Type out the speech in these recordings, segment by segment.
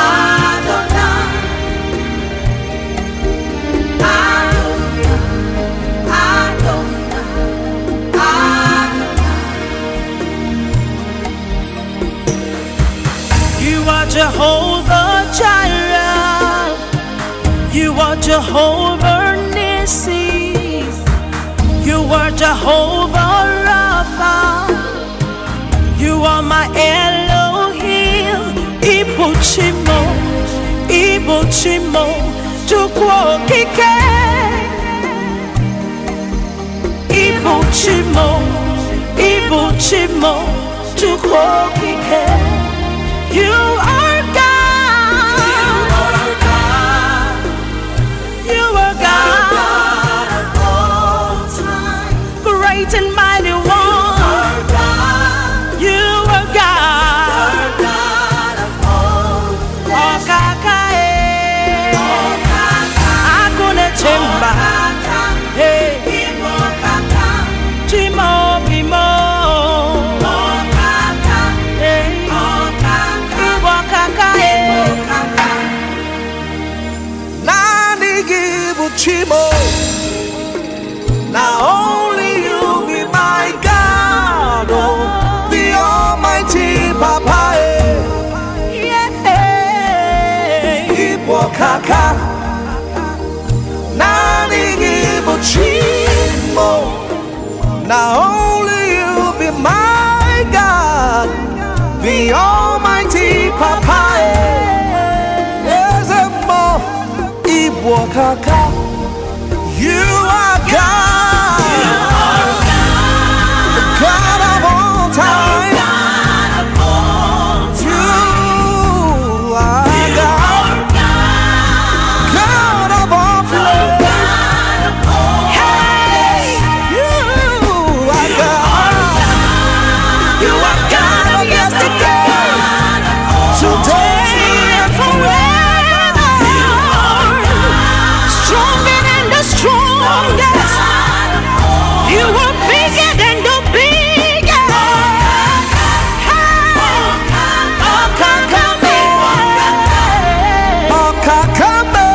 Jehovah Jireh, you are Jehovah Nissi, you are Jehovah Rapha, you are my Elohim. Ibuchimo, Ibuchimo, Chukwu Okike. Ibuchimo, Ibuchimo, Chukwu Okike. You are God. You are God of all time. Great and mighty one. You are God. Of all flesh. Akune chemba. Hey. Chimo bimo. Chimo, now only you be my God, oh, the Almighty Papa. Yeah, Ibokaka, Nani Chimo, now only you be my God, the Almighty Papa. Yes, Ibokaka. You are God, the God of all time. You are God, God of all flesh. Hey, you are God. You are God of yesterday, today, and forever. Stronger than the strongest. You are bigger than the biggest. Okakame, Okakame,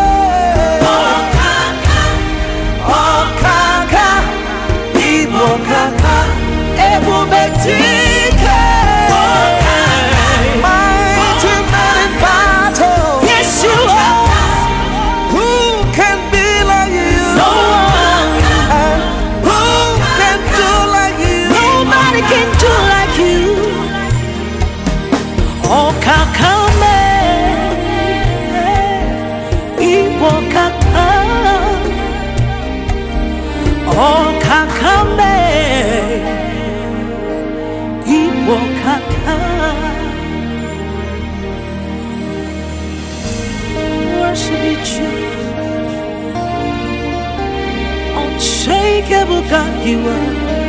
Okaka, Ibokaka, Ebubetike. Mighty man in battle. Yes, you are. Who can be like you? No one. And who can do like you? Nobody can do like you. Okakame, Ibokaka, Okakame, Ibokaka. Worship you, Jesus. Unshakable God, you are.